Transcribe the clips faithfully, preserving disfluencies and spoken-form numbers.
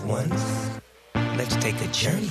ones, let's take a journey.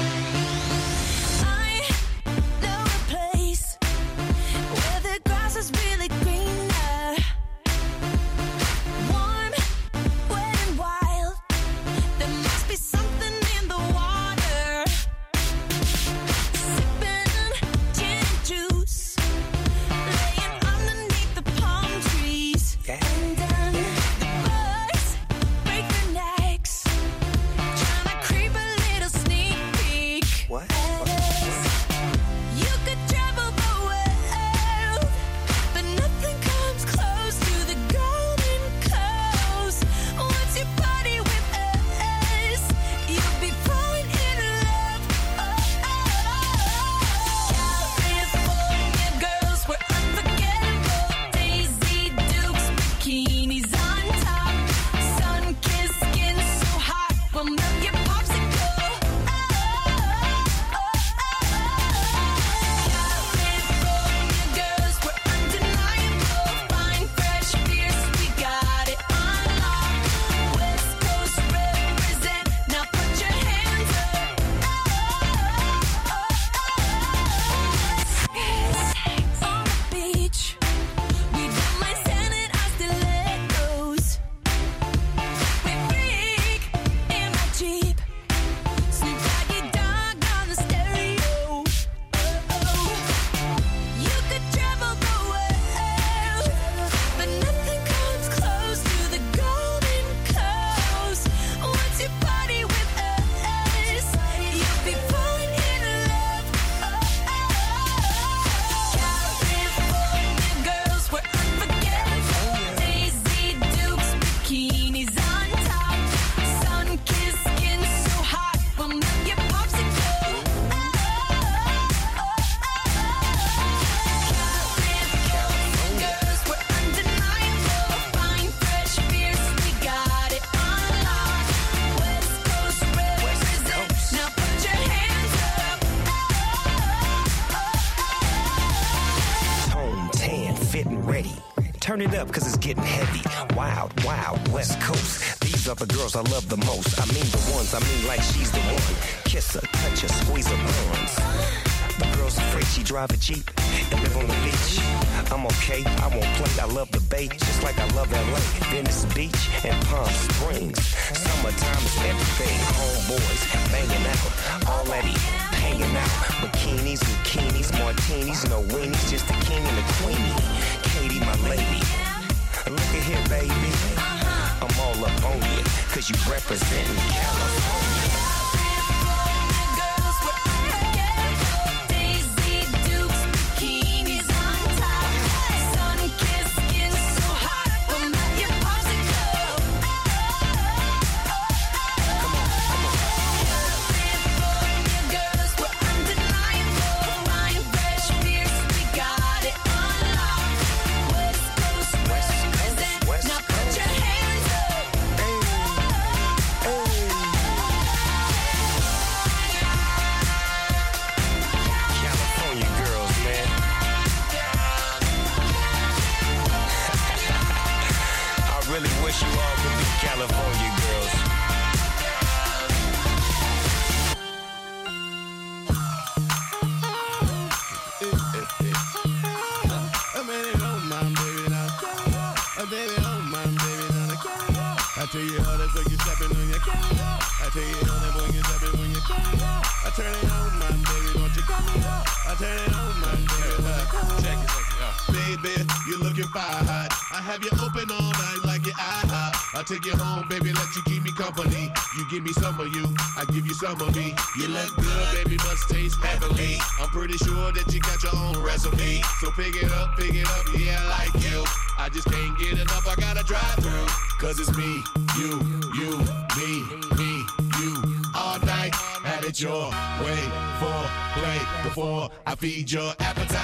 Turn it up, cause it's getting heavy. Wild, wild, West Coast. These are the girls I love the most. I mean the ones, I mean like she's the one. Kiss her, touch her, squeeze her buns. The girl's afraid she drive a Jeep and live on the beach. I'm okay, I won't play, I love the bay, just like I love L A. Venice Beach and Palm Springs. Summertime is everything. Homeboys banging out, already hanging out. Bikinis, bikinis, martinis, no weenies, just the king and the queenie. Katie, my lady, look at here, baby. I'm all up on you, cause you representing California. I tell you how that's when you stepping on your cat. I tell you how that when you stepping on your cat. I turn it on, my baby, don't you cut me up. I turn it on, my baby, check it, check it out. Baby, you looking fine hot. I have you open all night like your IHOP. I take you home, baby, let you keep me company. You give me some of you, I give you some of me. You look good, baby, must taste heavenly. I'm pretty sure that you got your own recipe. So pick it up, pick it up, yeah, I like you. I just can't get enough, I gotta drive through. Cause it's me, you, you, me, me, you. All night, had it your way for play before I feed your appetite.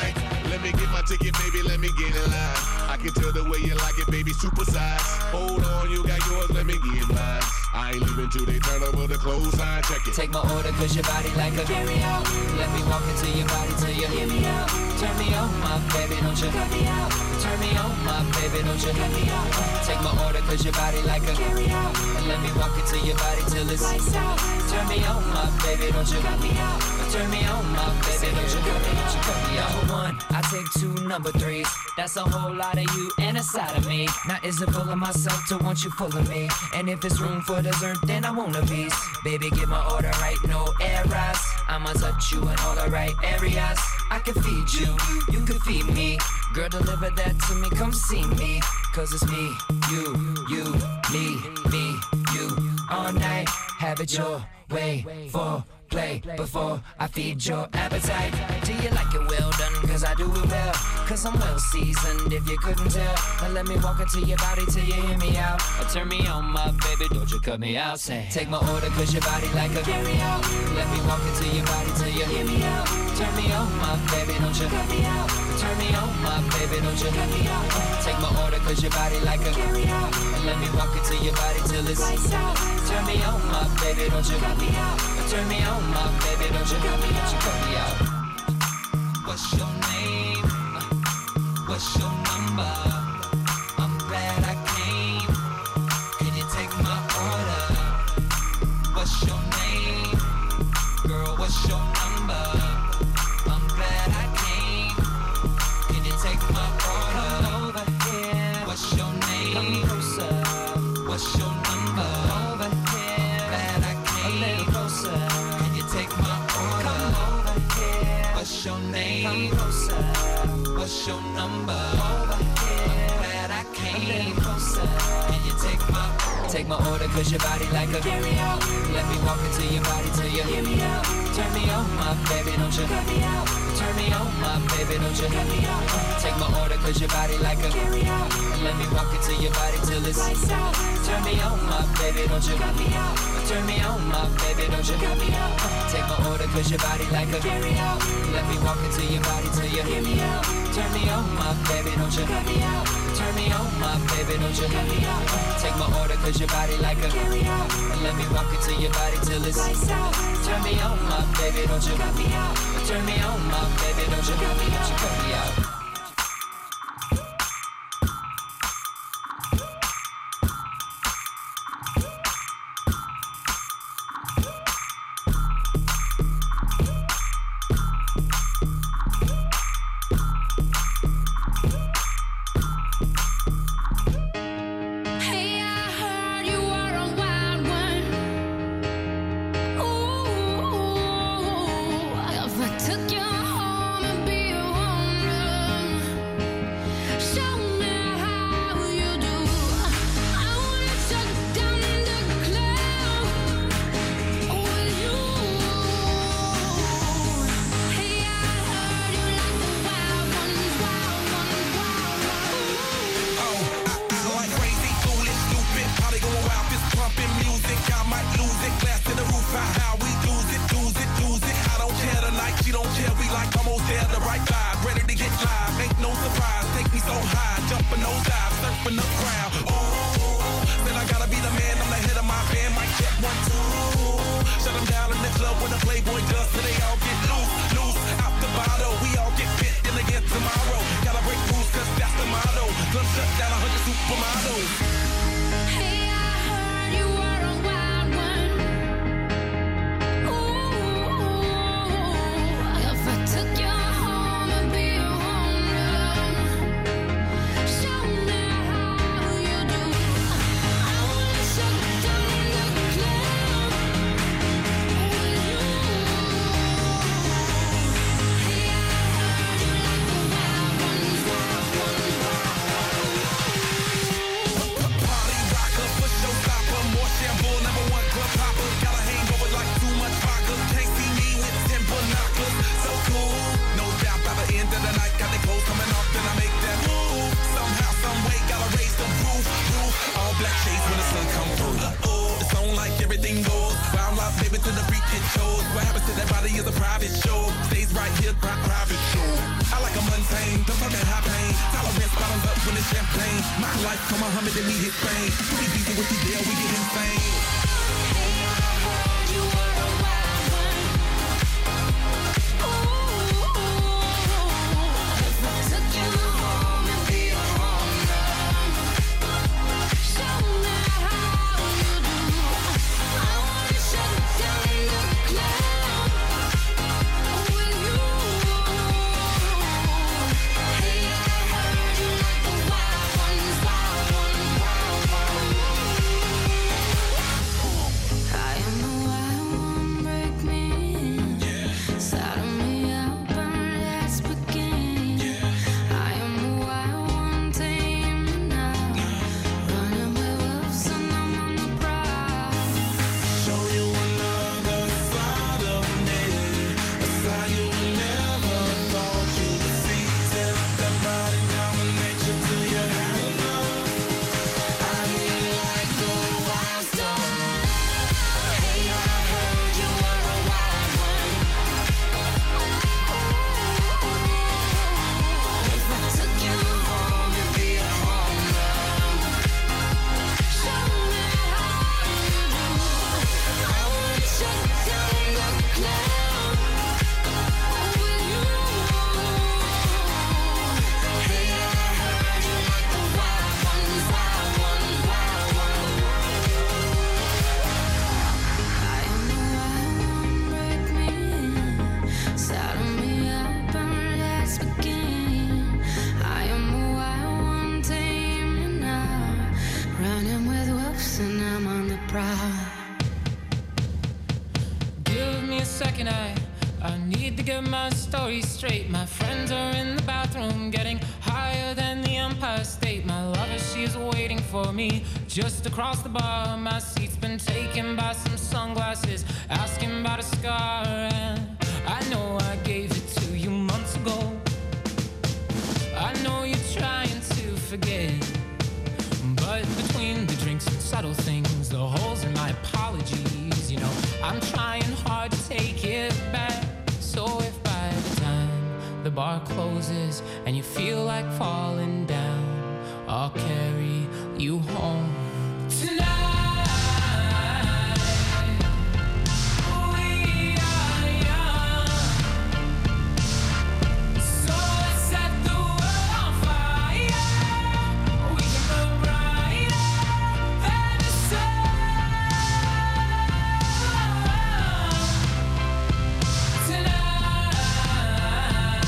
Let me get my ticket, baby, let me get in line. I can tell the way you like it, baby, super size. Hold on, you got yours, let me get mine. I ain't leaving till they turn over the clothes sign, check it. Take my order, cause your body like a carry-out. Let me walk into your body till you hear me out. Turn me on, my baby, don't you cut me out. Turn me on, my baby, don't you cut me out. Take my order, cause your body like a carry-out. And let me walk into your body till it's lights out. Turn me on, my baby, don't you cut me out. Turn me on, my baby, don't you cut me, don't you cut me out. Number one, I take two number threes. That's a whole lot of you and a side of me. Now is it full of myself to want you full of me? And if it's room for dessert, then I want a piece. Baby, get my order right, no errors. I'ma touch you in all the right areas. I can feed you, you can feed me. Girl, deliver that to me, come see me. Cause it's me, you, you, me, me, you. All night, have it your way. For play before I feed your appetite. Do you like it well done? Cause I do it well. Cause I'm well seasoned if you couldn't tell. Now let me walk into your body till you hear me out. Or turn me on, my baby, don't you cut me out. Say, take my order cause your body like a carry out. Let me walk into your body till you hear me out. Turn me on, my baby, don't you cut me out. Turn me on, my baby, don't you cut me out. Take my order cause your body like a carry out. And let me walk into your body till it's lights out. Turn me on, my baby, don't you cut me out. Turn me on, my baby, don't you cut me, don't you cut me out. What's your name? What's your number? I'm glad I came. Can you take my order? What's your name? Girl, what's your number? I'm glad I came. Can you take my order? Come over here. What's your name? Come closer. What's your number? Over here. Glad I came. A little closer. Can you take my order? Come over here. What's your name? Come closer. What's your number? Over here. I'm glad I came. A little closer. Can you take my order? Take my order cause your body like a carry out. Let me walk into your body till you hear me out. Turn me on, my baby, don't you cut me out. Turn me on, my baby, don't you cut me out. Take my order cause your body like a carry out. And let me walk into your body till it's lights out. Turn me on, my baby, don't you cut me out. Turn me on, my baby, don't you cut me out. Take my order cause your body like a carry out. Let me walk into your body till you hear me out. Turn me on, my baby, don't you cut me out. Turn me on, my baby, don't you cut me out. Take my order cause your body like a carry out. And let me walk into your body till it's lights out. Turn me on, my baby, don't you cut me out. Turn me on, my baby, don't you cut me, don't you cut me out. Took you home and be a woman. What happens to that body is a private show. Stays right here, pri- private show. I like a mundane My life, come Muhammad, then we hit fame. We beat with the deal, we get insane. Hey, I heard you were a wild one. Ooh, if I took you home and be a home run, show me how you do. I wanna shut down the club with you. Hey, I heard you like the wild ones, wild ones, wild ones. I am the wild one, break me in. Saddle me up and let's begin. I am the wild one, tame me now. Running with wolves and I'm on the prowl. Show you another side of me, a side you never thought you would see. Test that body, dominate you till you have enough. I mean, like the wild stuff. Hey, I heard you were a wild one. If I took you home and be a home run, show me how you do. I wanna shut down the club with you. Hey, I heard you like the wild ones, wild ones, wild ones. I am the wild one, break me in. Saddle me up and let's begin. I am the wild one, tame me now. Running with wolves and I'm on the prowl. Give me a second, I I need to get my story straight. My friends are in the bathroom, getting higher than the Empire State. My lover, she's waiting for me just across the bar. My seat's been taken by some sunglasses, asking about a scar. And I know I gave it to you months ago. I know you're trying to forget, but between the drinks and subtle things, the holes in my apologies, you know, I'm trying hard to take it back. So if by the time the bar closes and you feel like falling down, I'll carry you home tonight. We are young, so let's set the world on fire. We can burn brighter than the sun tonight.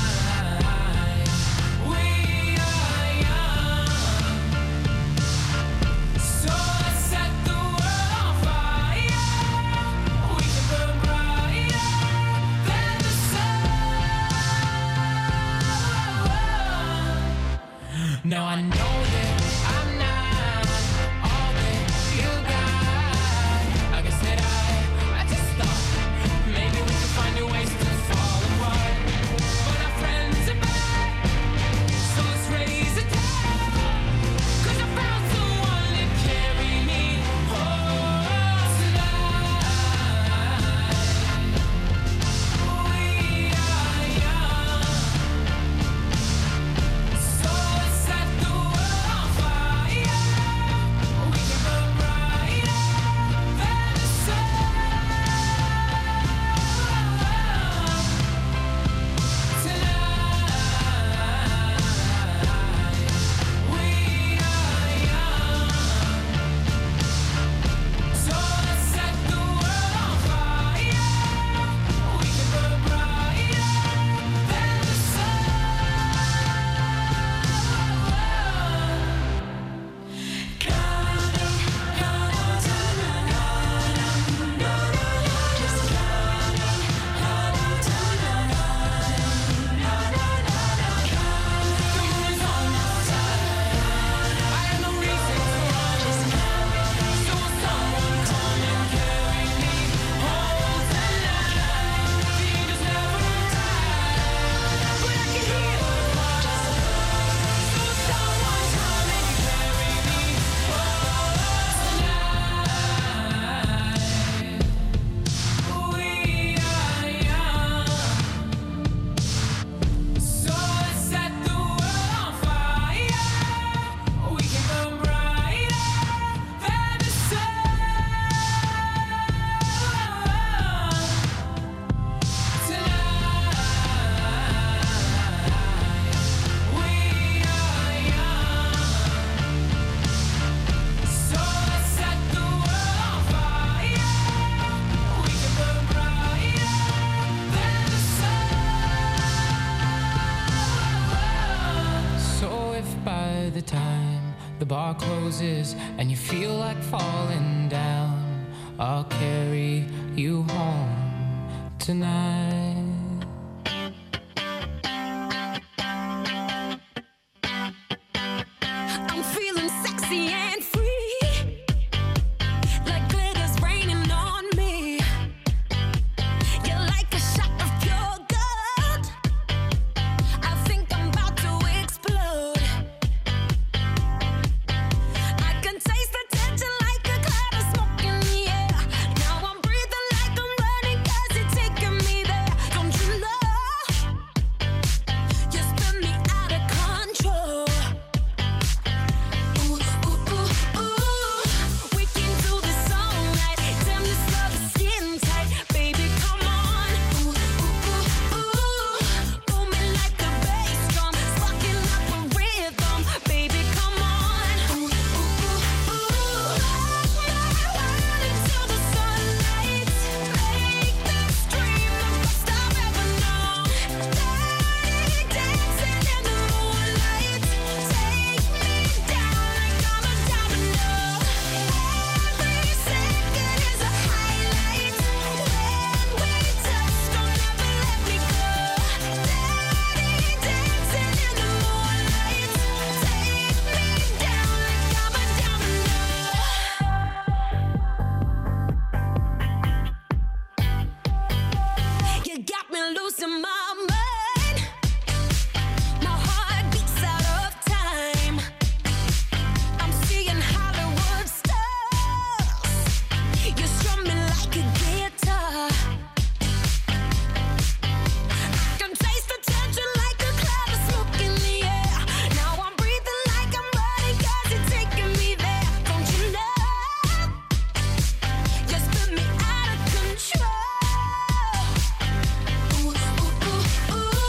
We are young, so let's set the world on fire. We can burn brighter than the sun. Now I know that I'm not all that you got. I guess that I, I just thought maybe we could find new ways to fall apart. But our friends are back, so let's raise a toast. 'Cause I found someone to carry me home tonight. We are young, so let's set the world the time the bar closes and you feel like falling down, I'll carry you home tonight. I'm feeling sexy and free, like glitter's raining on me. You're like a shot of pure gold. I think I'm about to explode. I can taste the tension like a cloud of smoke in the air. Now I'm breathing like I'm running 'cause you're taking me there. Don't you know? You spin me out of control. Ooh, ooh, ooh, ooh. We can do this all night. Damn, this love is skin tight. Baby, come on. Ooh, ooh, ooh, ooh. Booming like the bass drum. Sparking up a rhythm. Baby, come on. Ooh, ooh, ooh, ooh. Lock my world until the sunlight. Make this dream the best I've ever known. Dirty dancing in the moonlight. Take me down like I'm a domino. Every second is a highlight. When we touch, don't ever let me go. Dirty dancing in the moonlight. Take me down like I'm a domino. You got me losing my mind. My heart beats out of time. I'm seeing Hollywood stars. You strum me like a guitar. I can taste the tension like a cloud of smoke in the air. Now I'm breathing like I'm running 'cause you're taking me there. Don't you know? You spin me out of control. Ooh, ooh, ooh, ooh.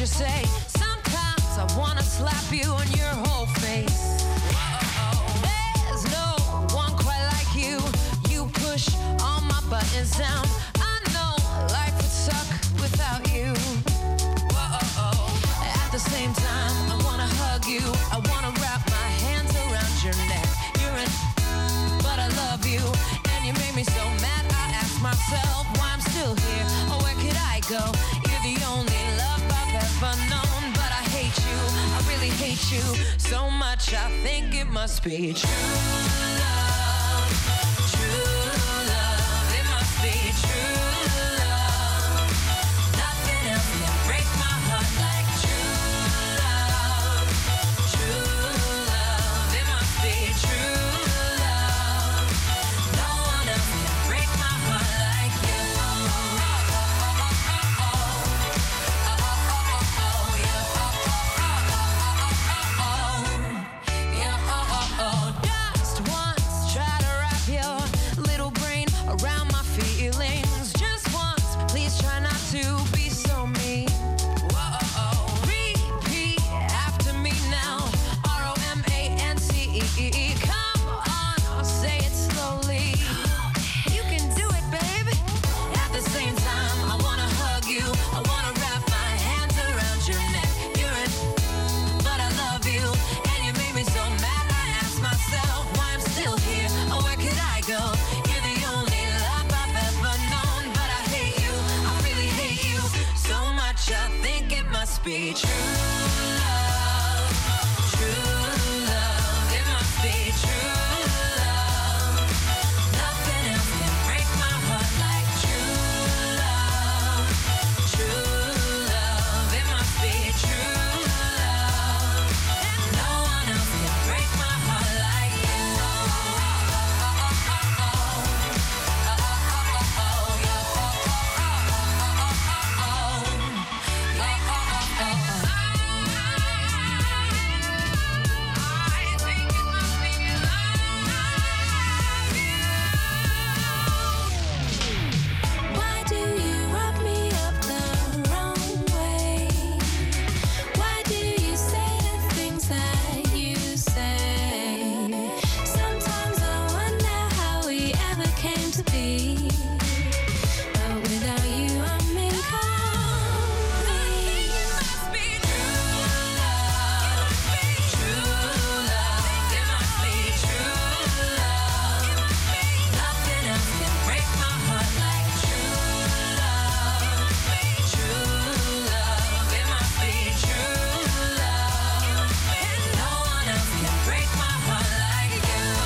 say. Sometimes I wanna slap you on your whole face. There's no one quite like you. You push all my buttons down. I know life would suck without you. At the same time, I wanna hug you. I wanna wrap my hands around your neck. You're in, but I love you, and you made me so mad. I ask myself why I'm still here, or where could I go? You're the only love I've ever known, but I hate you. I really hate you so much. I think it must be true love, true love. It must be true love. Nothing else can break my heart like true love, true love. It must be true love. No one else can break my heart like you. Just once, try to wrap your little brain around my feelings. Just once, please try not to be so mean. Repeat after me now. R O M A N C E. Come on, I'll say it slowly. You can do it, baby. At the same time, I wanna hug you. I wanna wrap my hands around your neck. You're in, but I love you, and you made me so mad. I ask myself why I'm still here, or where could I go? You're the only love I've ever known, but I hate you. I really hate you so much. I think it must be true love, true love. It must be true love. Nothing else can break my heart like true love, true love. It must be true love. And no one else can break my heart like you. Why do you rub me up the wrong way? Why do you say the things that you say? Sometimes I wonder how we ever came to be. But without you, I'm incomplete. It must be true love, true love. It must be true love. Nothing else can break my heart like true love, true love. It must be true love. And no one else can break my heart like you. No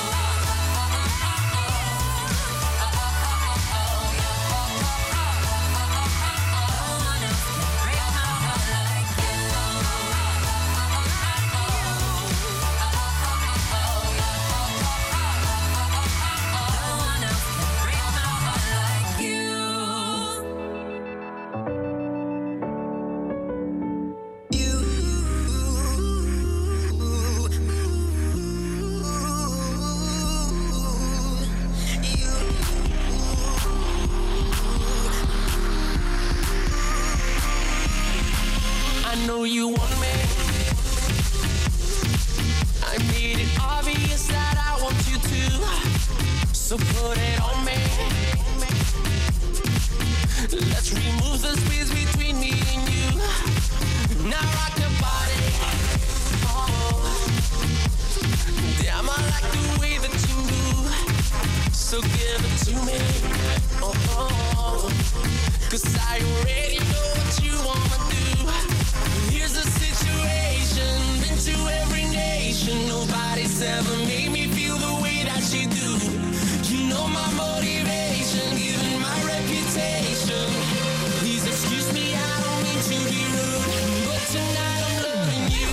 one else can break my heart like you. No one else can break my heart like you. I know you want me. I made it obvious that I want you to. So put it on me. Let's remove the space between me and you. Now rock the body. Oh, damn, I like the way that you move. So give it to me. Oh, oh. Cause I already know what you wanna do. Here's the situation, been to every nation. Nobody's ever made me feel the way that you do. You know my motivation, even my reputation. Please excuse me, I don't mean to be rude, but tonight I'm loving you.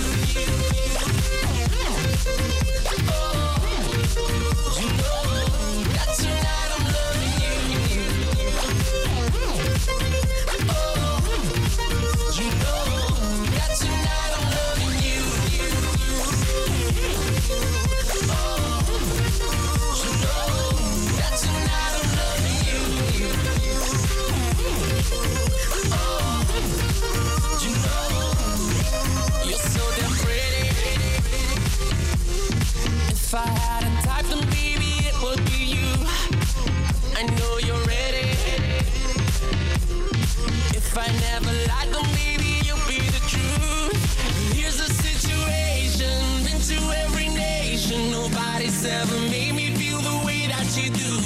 Oh, you know that tonight I'm loving you. Oh, you know that tonight I'm loving you. Oh, If I never lied, then maybe you'll be the truth. Here's the situation, been to every nation. Nobody's ever made me feel the way that you do.